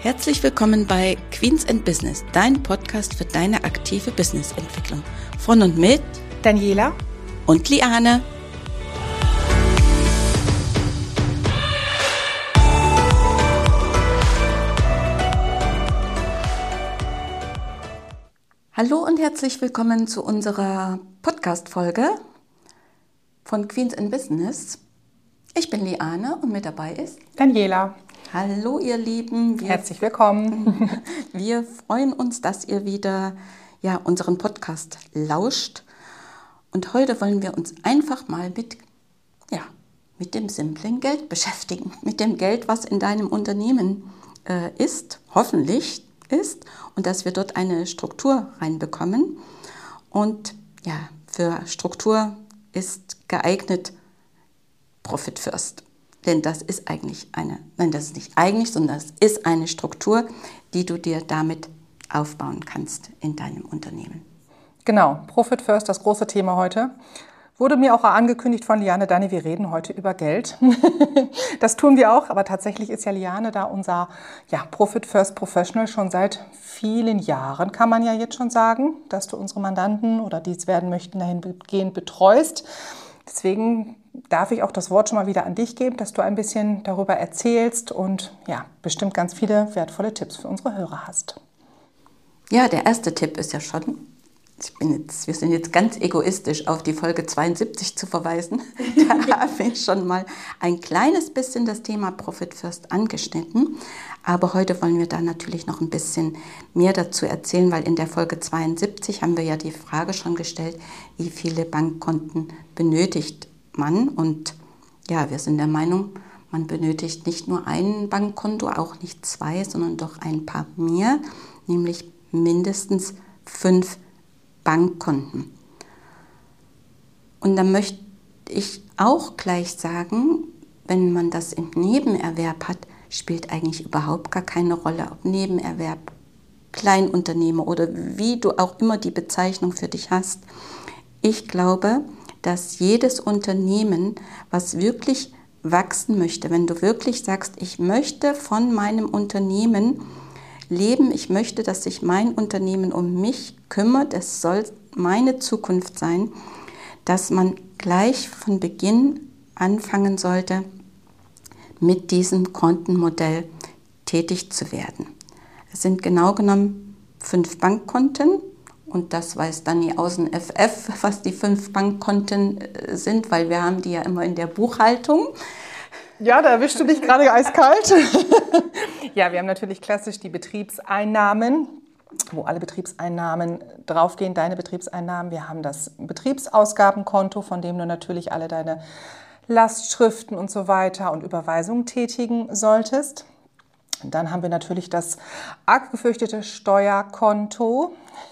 Herzlich willkommen bei Queens and Business, dein Podcast für deine aktive Businessentwicklung. Von und mit Daniela und Liane. Hallo und herzlich willkommen zu unserer Podcast-Folge von Queens and Business. Ich bin Liane und mit dabei ist Daniela. Hallo ihr Lieben. Herzlich willkommen. Wir freuen uns, dass ihr wieder unseren Podcast lauscht. Und heute wollen wir uns einfach mal mit dem simplen Geld beschäftigen. Mit dem Geld, was in deinem Unternehmen ist, hoffentlich ist. Und dass wir dort eine Struktur reinbekommen. Und für Struktur ist geeignet Profit First. Denn das ist das ist eine Struktur, die du dir damit aufbauen kannst in deinem Unternehmen. Genau, Profit First, das große Thema heute. Wurde mir auch angekündigt von Liane, Dani, wir reden heute über Geld. Das tun wir auch, aber tatsächlich ist ja Liane da unser Profit First Professional schon seit vielen Jahren, kann man ja jetzt schon sagen, dass du unsere Mandanten oder die es werden möchten, dahingehend betreust. Deswegen darf ich auch das Wort schon mal wieder an dich geben, dass du ein bisschen darüber erzählst und bestimmt ganz viele wertvolle Tipps für unsere Hörer hast. Ja, der erste Tipp ist ja schon, wir sind jetzt ganz egoistisch auf die Folge 72 zu verweisen. Da habe ich schon mal ein kleines bisschen das Thema Profit First angeschnitten. Aber heute wollen wir da natürlich noch ein bisschen mehr dazu erzählen, weil in der Folge 72 haben wir ja die Frage schon gestellt, wie viele Bankkonten benötigt man? Und wir sind der Meinung, man benötigt nicht nur ein Bankkonto, auch nicht zwei, sondern doch ein paar mehr, nämlich mindestens 5 Bankkonten. Und da möchte ich auch gleich sagen, wenn man das im Nebenerwerb hat, spielt eigentlich überhaupt gar keine Rolle, ob Nebenerwerb, Kleinunternehmer oder wie du auch immer die Bezeichnung für dich hast. Ich glaube, dass jedes Unternehmen, was wirklich wachsen möchte, wenn du wirklich sagst, ich möchte von meinem Unternehmen leben, ich möchte, dass sich mein Unternehmen um mich kümmert, es soll meine Zukunft sein, dass man gleich von Beginn anfangen sollte, mit diesem Kontenmodell tätig zu werden. Es sind genau genommen 5 Bankkonten und das weiß Dani aus dem FF, was die 5 Bankkonten sind, weil wir haben die ja immer in der Buchhaltung. Ja, da erwischst du dich gerade eiskalt. Ja, wir haben natürlich klassisch die Betriebseinnahmen, wo alle Betriebseinnahmen draufgehen, deine Betriebseinnahmen. Wir haben das Betriebsausgabenkonto, von dem du natürlich alle deine Lastschriften und so weiter und Überweisungen tätigen solltest. Und dann haben wir natürlich das arg gefürchtete Steuerkonto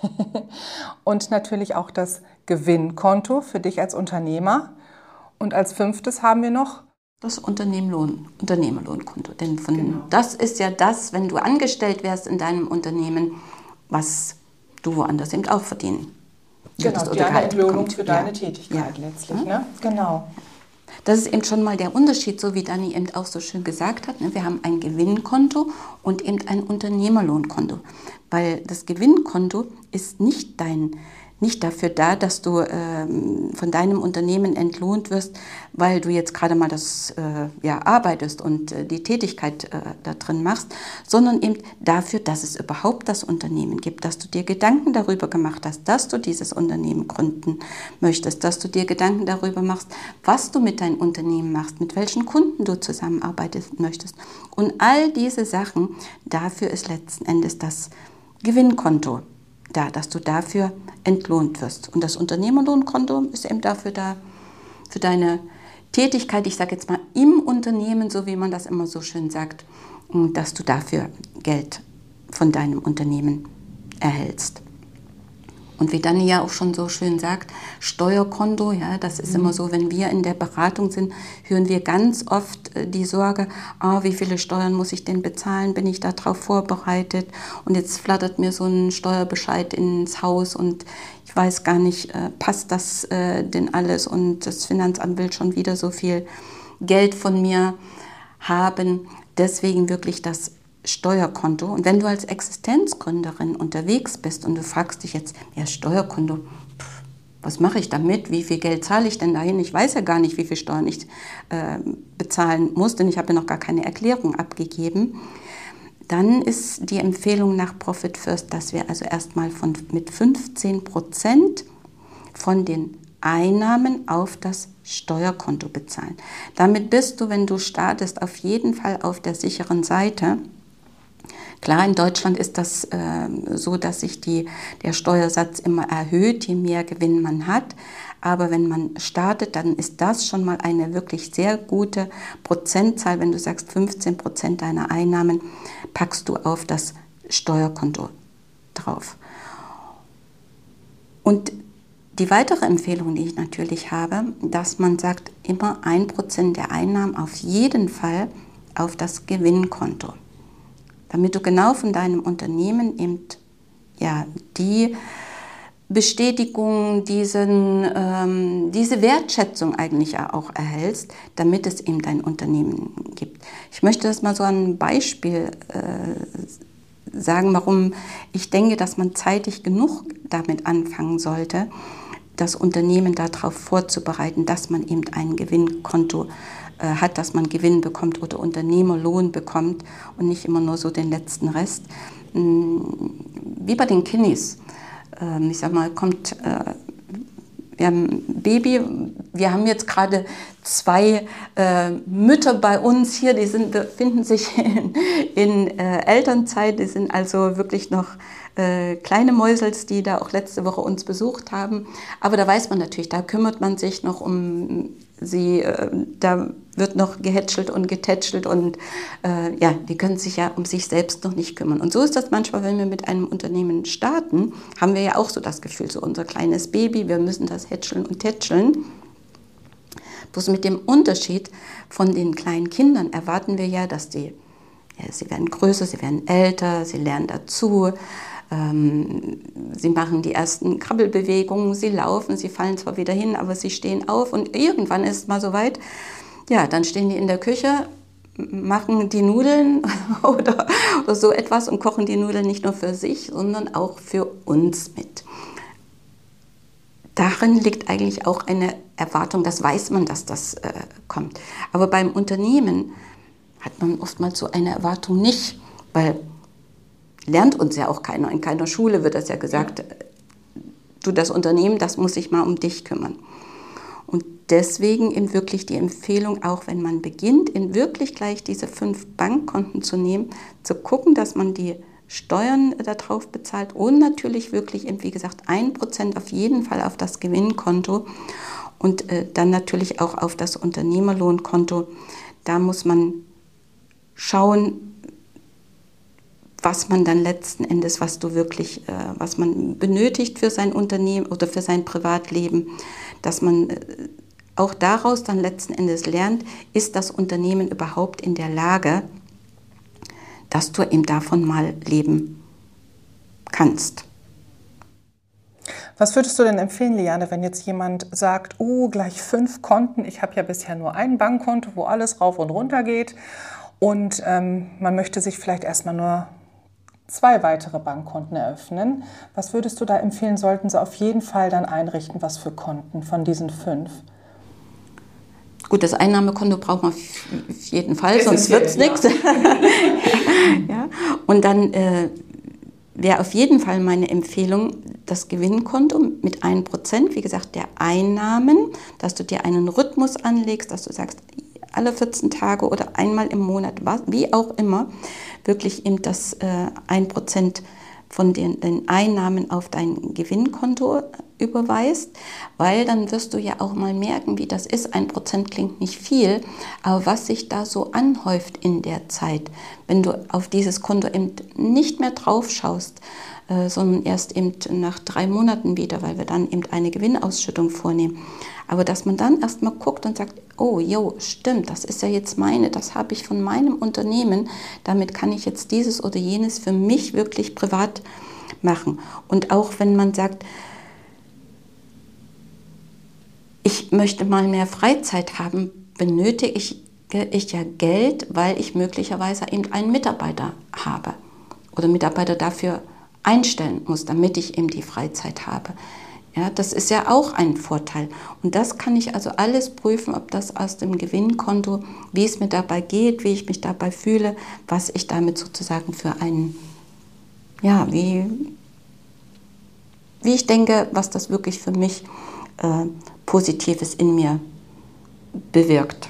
und natürlich auch das Gewinnkonto für dich als Unternehmer. Und als 5. haben wir noch das Unternehmerlohnkonto. Denn das ist ja das, wenn du angestellt wärst in deinem Unternehmen, was du woanders eben auch verdienen würdest. Genau, eine Entlohnung für deine Tätigkeit letztlich. Ja. Ne? Genau. Das ist eben schon mal der Unterschied, so wie Dani eben auch so schön gesagt hat. Wir haben ein Gewinnkonto und eben ein Unternehmerlohnkonto. Weil das Gewinnkonto ist nicht dafür da, dass du von deinem Unternehmen entlohnt wirst, weil du jetzt gerade mal arbeitest und die Tätigkeit da drin machst, sondern eben dafür, dass es überhaupt das Unternehmen gibt, dass du dir Gedanken darüber gemacht hast, dass du dieses Unternehmen gründen möchtest, dass du dir Gedanken darüber machst, was du mit deinem Unternehmen machst, mit welchen Kunden du zusammenarbeiten möchtest. Und all diese Sachen, dafür ist letzten Endes das Gewinnkonto da, dass du dafür entlohnt wirst. Und das Unternehmerlohnkonto ist eben dafür da, für deine Tätigkeit, ich sage jetzt mal im Unternehmen, so wie man das immer so schön sagt, dass du dafür Geld von deinem Unternehmen erhältst. Und wie Dani ja auch schon so schön sagt, Steuerkonto, das ist immer so, wenn wir in der Beratung sind, hören wir ganz oft die Sorge, wie viele Steuern muss ich denn bezahlen, bin ich darauf vorbereitet? Und jetzt flattert mir so ein Steuerbescheid ins Haus und ich weiß gar nicht, passt das denn alles? Und das Finanzamt will schon wieder so viel Geld von mir haben. Deswegen wirklich das Steuerkonto. Und wenn du als Existenzgründerin unterwegs bist und du fragst dich jetzt, ja, Steuerkonto, was mache ich damit? Wie viel Geld zahle ich denn dahin? Ich weiß ja gar nicht, wie viel Steuern ich bezahlen muss, denn ich habe ja noch gar keine Erklärung abgegeben. Dann ist die Empfehlung nach Profit First, dass wir also erstmal mit 15% von den Einnahmen auf das Steuerkonto bezahlen. Damit bist du, wenn du startest, auf jeden Fall auf der sicheren Seite. Klar, in Deutschland ist das so, dass sich der Steuersatz immer erhöht, je mehr Gewinn man hat. Aber wenn man startet, dann ist das schon mal eine wirklich sehr gute Prozentzahl. Wenn du sagst, 15% deiner Einnahmen packst du auf das Steuerkonto drauf. Und die weitere Empfehlung, die ich natürlich habe, dass man sagt, immer 1% der Einnahmen auf jeden Fall auf das Gewinnkonto. Damit du genau von deinem Unternehmen eben die Bestätigung, diese Wertschätzung eigentlich auch erhältst, damit es eben dein Unternehmen gibt. Ich möchte das mal so ein Beispiel sagen, warum ich denke, dass man zeitig genug damit anfangen sollte, das Unternehmen darauf vorzubereiten, dass man eben ein Gewinnkonto hat, dass man Gewinn bekommt oder Unternehmerlohn bekommt und nicht immer nur so den letzten Rest. Wie bei den Kiddies. Ich sag mal, wir haben ein Baby, wir haben jetzt gerade 2 Mütter bei uns hier, die befinden sich in Elternzeit, die sind also wirklich noch kleine Mäusels, die da auch letzte Woche uns besucht haben. Aber da weiß man natürlich, da kümmert man sich noch um sie, da wird noch gehätschelt und getätschelt und die können sich ja um sich selbst noch nicht kümmern. Und so ist das manchmal, wenn wir mit einem Unternehmen starten, haben wir ja auch so das Gefühl, so unser kleines Baby, wir müssen das hätscheln und tätscheln. Bloß mit dem Unterschied von den kleinen Kindern erwarten wir ja, dass sie werden größer, sie werden älter, sie lernen dazu. Sie machen die ersten Krabbelbewegungen, sie laufen, sie fallen zwar wieder hin, aber sie stehen auf und irgendwann ist es mal soweit, ja, dann stehen die in der Küche, machen die Nudeln oder so etwas und kochen die Nudeln nicht nur für sich, sondern auch für uns mit. Darin liegt eigentlich auch eine Erwartung, das weiß man, dass das kommt. Aber beim Unternehmen hat man oftmals so eine Erwartung nicht, weil lernt uns ja auch keiner. In keiner Schule wird das ja gesagt, du, das Unternehmen, das muss sich mal um dich kümmern. Und deswegen eben wirklich die Empfehlung, auch wenn man beginnt, in wirklich gleich diese 5 Bankkonten zu nehmen, zu gucken, dass man die Steuern darauf bezahlt und natürlich wirklich, wie gesagt, 1% auf jeden Fall auf das Gewinnkonto und dann natürlich auch auf das Unternehmerlohnkonto. Da muss man schauen, was man dann letzten Endes, was man benötigt für sein Unternehmen oder für sein Privatleben, dass man auch daraus dann letzten Endes lernt, ist das Unternehmen überhaupt in der Lage, dass du eben davon mal leben kannst. Was würdest du denn empfehlen, Liane, wenn jetzt jemand sagt, oh, gleich 5 Konten, ich habe ja bisher nur ein Bankkonto, wo alles rauf und runter geht und man möchte sich vielleicht erstmal nur 2 weitere Bankkonten eröffnen. Was würdest du da empfehlen, sollten sie auf jeden Fall dann einrichten, was für Konten von diesen 5? Gut, das Einnahmekonto braucht man auf jeden Fall, sonst wird es nichts. Ja. Und dann wäre auf jeden Fall meine Empfehlung, das Gewinnkonto mit 1%, wie gesagt, der Einnahmen, dass du dir einen Rhythmus anlegst, dass du sagst, alle 14 Tage oder einmal im Monat, wie auch immer, wirklich eben das 1% von den Einnahmen auf dein Gewinnkonto überweist, weil dann wirst du ja auch mal merken, wie das ist. 1% klingt nicht viel, aber was sich da so anhäuft in der Zeit, wenn du auf dieses Konto eben nicht mehr drauf schaust, sondern erst eben nach 3 Monaten wieder, weil wir dann eben eine Gewinnausschüttung vornehmen. Aber dass man dann erstmal guckt und sagt, oh, jo, stimmt, das ist ja jetzt das habe ich von meinem Unternehmen, damit kann ich jetzt dieses oder jenes für mich wirklich privat machen. Und auch wenn man sagt, ich möchte mal mehr Freizeit haben, benötige ich ich ja Geld, weil ich möglicherweise eben einen Mitarbeiter habe oder Mitarbeiter dafür einstellen muss, damit ich eben die Freizeit habe. Ja, das ist ja auch ein Vorteil. Und das kann ich also alles prüfen, ob das aus dem Gewinnkonto, wie es mir dabei geht, wie ich mich dabei fühle, was ich damit sozusagen für einen, ja, wie ich denke, was das wirklich für mich Positives in mir bewirkt.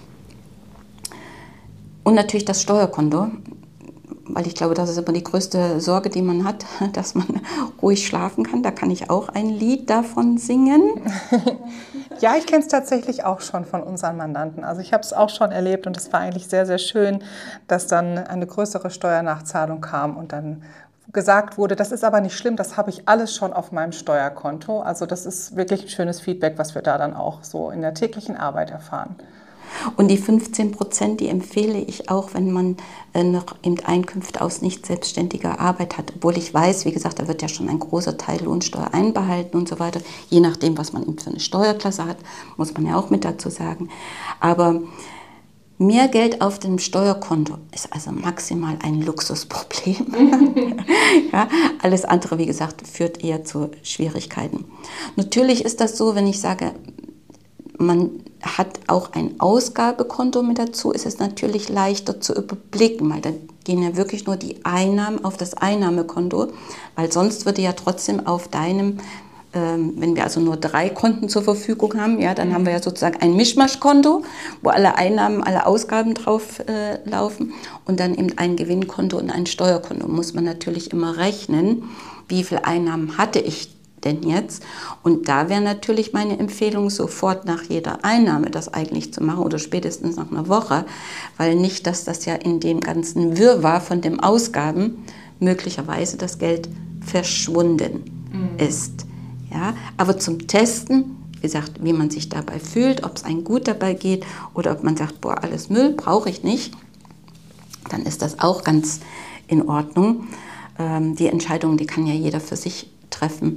Und natürlich das Steuerkonto, weil ich glaube, das ist immer die größte Sorge, die man hat, dass man ruhig schlafen kann. Da kann ich auch ein Lied davon singen. Ja, ich kenne es tatsächlich auch schon von unseren Mandanten. Also ich habe es auch schon erlebt und es war eigentlich sehr, sehr schön, dass dann eine größere Steuernachzahlung kam und dann gesagt wurde, das ist aber nicht schlimm, das habe ich alles schon auf meinem Steuerkonto. Also das ist wirklich ein schönes Feedback, was wir da dann auch so in der täglichen Arbeit erfahren. Und die 15%, die empfehle ich auch, wenn man noch eben Einkünfte aus nicht selbstständiger Arbeit hat. Obwohl ich weiß, wie gesagt, da wird ja schon ein großer Teil Lohnsteuer einbehalten und so weiter. Je nachdem, was man eben für eine Steuerklasse hat, muss man ja auch mit dazu sagen. Aber mehr Geld auf dem Steuerkonto ist also maximal ein Luxusproblem. Ja, alles andere, wie gesagt, führt eher zu Schwierigkeiten. Natürlich ist das so, wenn ich sage, man hat auch ein Ausgabekonto mit dazu, ist es natürlich leichter zu überblicken, weil dann gehen ja wirklich nur die Einnahmen auf das Einnahmekonto, weil sonst würde ja trotzdem auf deinem, wenn wir also nur 3 Konten zur Verfügung haben, ja, dann haben wir ja sozusagen ein Mischmaschkonto, wo alle Einnahmen, alle Ausgaben drauf laufen und dann eben ein Gewinnkonto und ein Steuerkonto. Muss man natürlich immer rechnen, wie viel Einnahmen hatte ich denn jetzt? Und da wäre natürlich meine Empfehlung, sofort nach jeder Einnahme das eigentlich zu machen oder spätestens nach einer Woche, weil nicht, dass das ja in dem ganzen Wirrwarr von den Ausgaben möglicherweise das Geld verschwunden ist. Ja, aber zum Testen, wie gesagt, wie man sich dabei fühlt, ob es einem gut dabei geht oder ob man sagt, boah, alles Müll, brauche ich nicht, dann ist das auch ganz in Ordnung. Die Entscheidung, die kann ja jeder für sich treffen.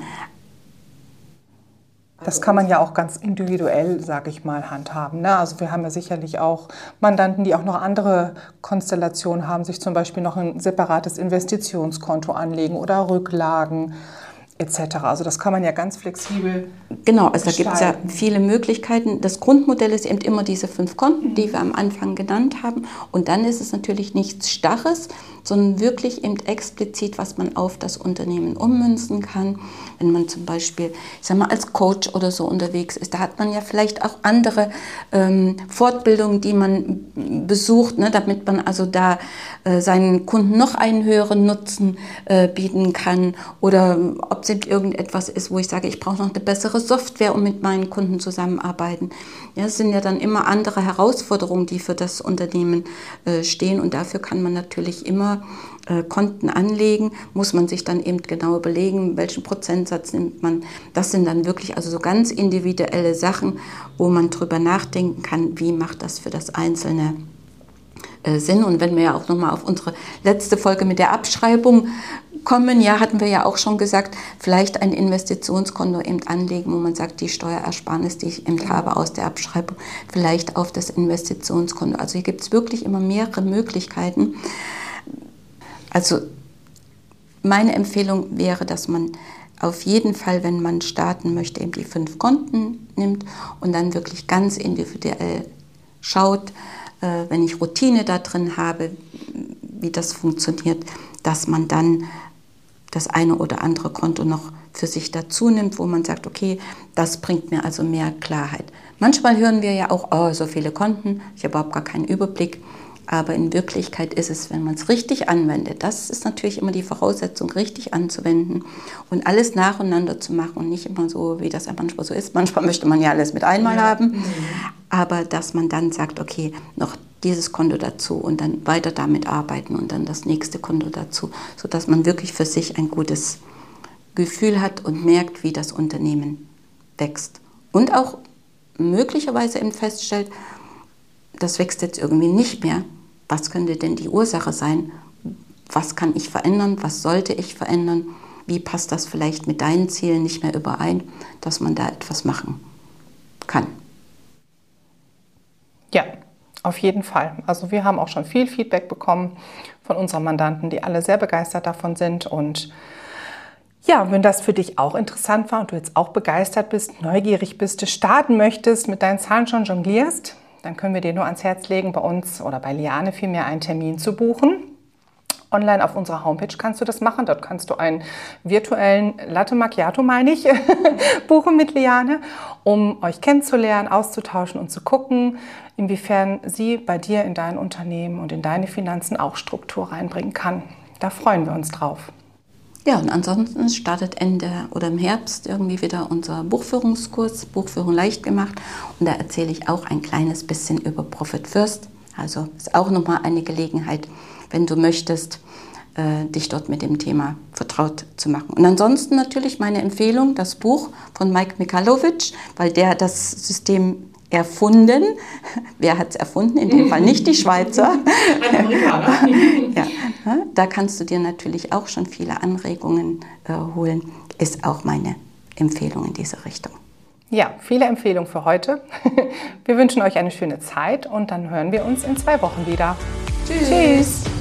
Das kann man ja auch ganz individuell, sage ich mal, handhaben. Ne? Also wir haben ja sicherlich auch Mandanten, die auch noch andere Konstellationen haben, sich zum Beispiel noch ein separates Investitionskonto anlegen oder Rücklagen etc. Also das kann man ja ganz flexibel Genau, also da gibt es ja viele Möglichkeiten. Das Grundmodell ist eben immer diese 5 Konten, die wir am Anfang genannt haben. Und dann ist es natürlich nichts Starres, sondern wirklich eben explizit, was man auf das Unternehmen ummünzen kann. Wenn man zum Beispiel, ich sag mal, als Coach oder so unterwegs ist, da hat man ja vielleicht auch andere Fortbildungen, die man besucht, ne, damit man also da seinen Kunden noch einen höheren Nutzen bieten kann. Oder ob es eben irgendetwas ist, wo ich sage, ich brauche noch eine bessere Software, um mit meinen Kunden zusammenzuarbeiten. Ja, es sind ja dann immer andere Herausforderungen, die für das Unternehmen stehen und dafür kann man natürlich immer Konten anlegen, muss man sich dann eben genau überlegen, welchen Prozentsatz nimmt man. Das sind dann wirklich also so ganz individuelle Sachen, wo man drüber nachdenken kann, wie macht das für das Einzelne Sinn. Und wenn wir ja auch nochmal auf unsere letzte Folge mit der Abschreibung kommen, ja, hatten wir ja auch schon gesagt, vielleicht ein Investitionskonto eben anlegen, wo man sagt, die Steuerersparnis, die ich eben habe aus der Abschreibung, vielleicht auf das Investitionskonto. Also hier gibt es wirklich immer mehrere Möglichkeiten. Also meine Empfehlung wäre, dass man auf jeden Fall, wenn man starten möchte, eben die 5 Konten nimmt und dann wirklich ganz individuell schaut, wenn ich Routine da drin habe, wie das funktioniert, dass man dann das eine oder andere Konto noch für sich dazu nimmt, wo man sagt, okay, das bringt mir also mehr Klarheit. Manchmal hören wir ja auch, oh, so viele Konten, ich habe überhaupt gar keinen Überblick. Aber in Wirklichkeit ist es, wenn man es richtig anwendet, das ist natürlich immer die Voraussetzung, richtig anzuwenden und alles nacheinander zu machen und nicht immer so, wie das ja manchmal so ist. Manchmal möchte man ja alles mit einmal haben, aber dass man dann sagt, okay, noch dieses Konto dazu und dann weiter damit arbeiten und dann das nächste Konto dazu, sodass man wirklich für sich ein gutes Gefühl hat und merkt, wie das Unternehmen wächst. Und auch möglicherweise eben feststellt, das wächst jetzt irgendwie nicht mehr. Was könnte denn die Ursache sein? Was kann ich verändern? Was sollte ich verändern? Wie passt das vielleicht mit deinen Zielen nicht mehr überein, dass man da etwas machen kann? Ja, Auf jeden Fall. Also wir haben auch schon viel Feedback bekommen von unseren Mandanten, die alle sehr begeistert davon sind. Und ja, wenn das für dich auch interessant war und du jetzt auch begeistert bist, neugierig bist, du starten möchtest, mit deinen Zahlen schon jonglierst, dann können wir dir nur ans Herz legen, bei uns oder bei Liane vielmehr einen Termin zu buchen. Online auf unserer Homepage kannst du das machen. Dort kannst du einen virtuellen Latte Macchiato, meine ich, buchen mit Liane, um euch kennenzulernen, auszutauschen und zu gucken, inwiefern sie bei dir in dein Unternehmen und in deine Finanzen auch Struktur reinbringen kann. Da freuen wir uns drauf. Ja, und ansonsten startet Ende oder im Herbst irgendwie wieder unser Buchführungskurs, Buchführung leicht gemacht. Und da erzähle ich auch ein kleines bisschen über Profit First. Also ist auch nochmal eine Gelegenheit, wenn du möchtest, dich dort mit dem Thema vertraut zu machen. Und ansonsten natürlich meine Empfehlung, das Buch von Mike Michalowicz, weil der hat das System erfunden. Wer hat es erfunden? In dem Fall nicht die Schweizer. Ein Amerikaner. Ja, da kannst du dir natürlich auch schon viele Anregungen holen. Ist auch meine Empfehlung in diese Richtung. Ja, viele Empfehlungen für heute. Wir wünschen euch eine schöne Zeit und dann hören wir uns in 2 Wochen wieder. Tschüss.